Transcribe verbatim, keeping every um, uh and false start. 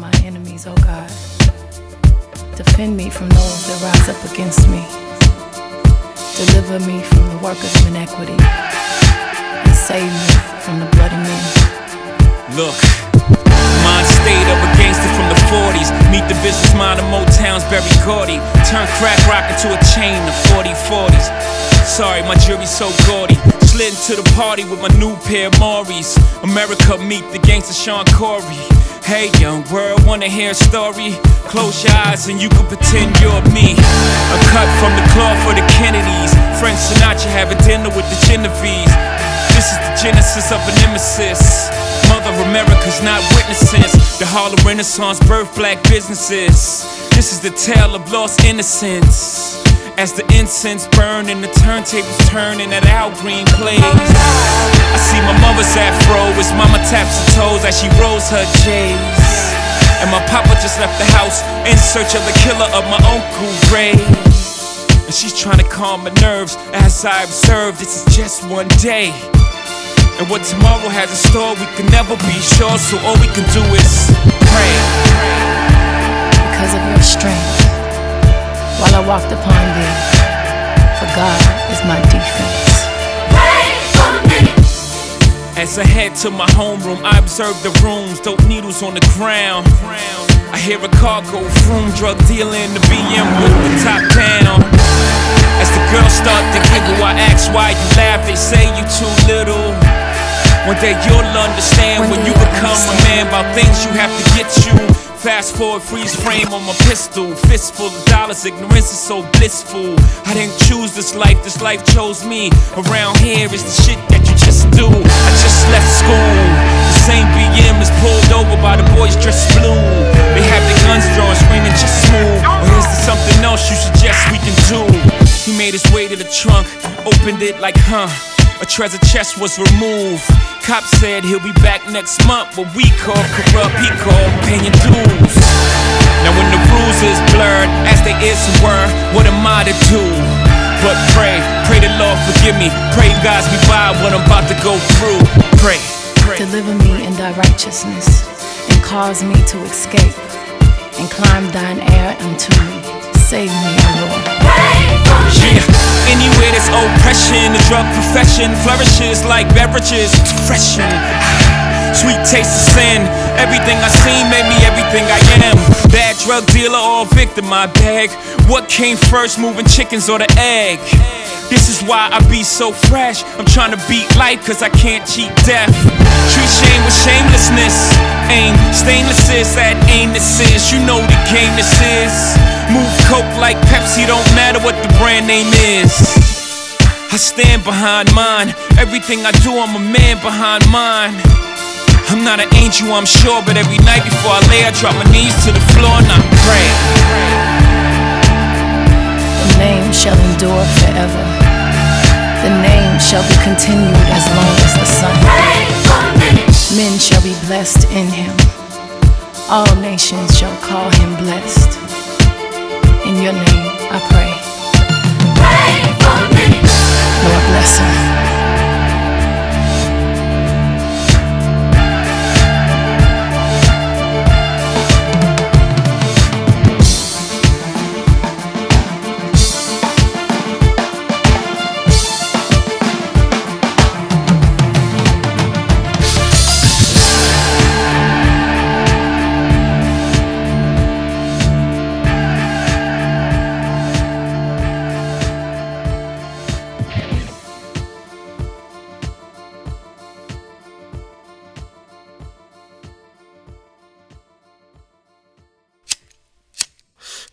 my enemies, O God. Defend me from those that rise up against me. Deliver me from the workers of iniquity, and save me from the bloody men. Look, mind stayed up against it from the forties. Meet the business mind of Motown's Berry Gordy. Turn crack rock into a chain of forty forties. Sorry, my jury's so gaudy. Slid into the party with my new pair of Maury's. America meet the gangster Sean Corey. Hey young world, wanna hear a story? Close your eyes and you can pretend you're me. A cut from the cloth for the Kennedys. Frank Sinatra having dinner with the Genovese. This is the genesis of a nemesis. Mother America's not witnesses. The Harlem Renaissance birth black businesses. This is the tale of lost innocence. As the incense burn and the turntables turn and that Al Green plays. I see my mother's afro as mama taps her toes as she rolls her J's. And my papa just left the house in search of the killer of my Uncle Ray. And she's trying to calm my nerves as I observe this is just one day. And what tomorrow has in store we can never be sure, so all we can do is pray. Because of your strength, while I walked upon thee, for God is my defense. As I head to my homeroom, I observe the rooms, dope needles on the ground. I hear a car go vroom, drug dealer in the B M with the top down. As the girls start to giggle, I ask why you laugh, they say you too little. One day you'll understand when you become a man about things you have to get you. Fast forward, freeze frame on my pistol. Fistful of dollars, ignorance is so blissful. I didn't choose this life, this life chose me. Around here is the shit that you just do. I just left school. The same B M is pulled over by the boys dressed blue. They have their guns drawn, screaming just smooth. Or is there something else you suggest we can do? He made his way to the trunk, opened it like, huh. A treasure chest was removed. Cop said he'll be back next month. What we call corrupt, he called paying dues. Now when the rules is blurred, as they is and were, what am I to do? But pray, pray the Lord forgive me. Pray guides me by what I'm about to go through. Pray, pray. Deliver me in thy righteousness, and cause me to escape, and climb thine air unto me. Save me, O Lord. Yeah, anywhere there's oppression, the drug profession flourishes like beverages. It's freshen. Sweet taste of sin. Everything I seen made me everything I am. Bad drug dealer or victim, I beg. What came first, moving chickens or the egg? This is why I be so fresh. I'm trying to beat life cause I can't cheat death. Treat shame with shamelessness. Aim, stainless is that aim this is. You know the game this is. Move coke like Pepsi, don't matter what the brand name is. I stand behind mine. Everything I do, I'm a man behind mine. I'm not an angel, I'm sure, but every night before I lay, I drop my knees to the floor and I pray. The name shall endure forever. The name shall be continued as long as the sun. Men shall be blessed in him. All nations shall call him blessed. In your name I pray. Lord bless him.